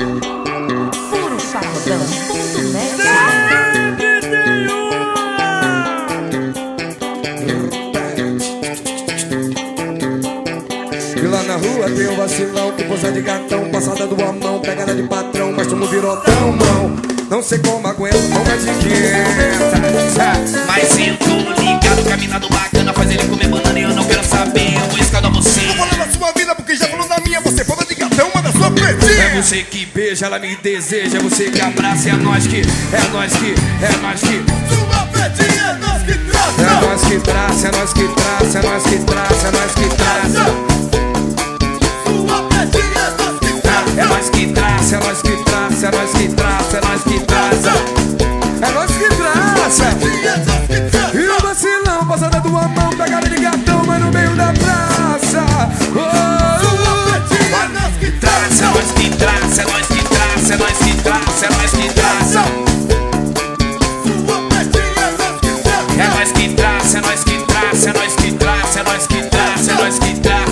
Puro pagodão.net. E lá na rua tem um vacilão que posa de gatão, passada do amão, pegada de patrão, mas tu não virou tão mão. Não sei como aguento, como é de quieta. Mas eu tô ligado, caminhado bacana, faz ele comer banana e eu não quero saber, eu vou escaldar você. Vou falar da sua vida porque já falou da minha, você fala de gatão, manda sua pretinha. É você que beija, ela me deseja, é você que abraça, é nós que, é nós que, é nós que. Sua pretinha é nós que traça. É nós que traça, é nós que traça, é nós que traça, é nós que traça. É nós que traça, é nós que traça, é nós que traça, é nós que traça. É nós que traça. E o vacilão, passada do amão, pegada de gatão, mas no meio da praça. É nós que traça, é nós que traça, é nós que traça, é nós que traça, é nós que traça. É nós que traça, é nós que traça, é nós que traça, é nós que traça, é nós que traça.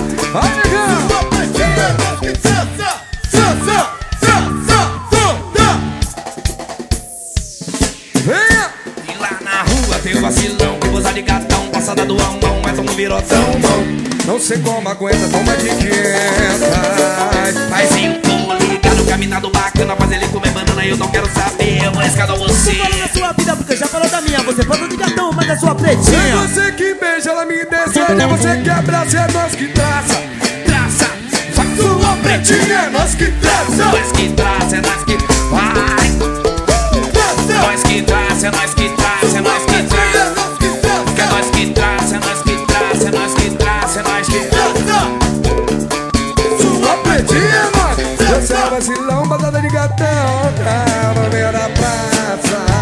E lá na rua tem o vacilão que posa de gatão, passada do amão, mas não virou tão mão. Não sei como aguenta, toma de quieta. Mas eu tô ligado, caminhado bacana, faz ele comer banana e eu não quero saber, eu vou escaldar você. Não fala da sua vida porque já falou da minha. Você falou de gatão, mas da sua É pretinha. você que beija, ela me deseja, é você que abraça, é nós que traça. Traça, faz Sua pretinha é nós que traça. nós que traça, é nós que vai. Nós que traça, é nós que traça, é nós que traça. É nós que traça, é nós que traça, é nós que traça, é nós que traça. Sua pretinha é nós. Você é vacilão, batata de gatão, tá no meio da praça.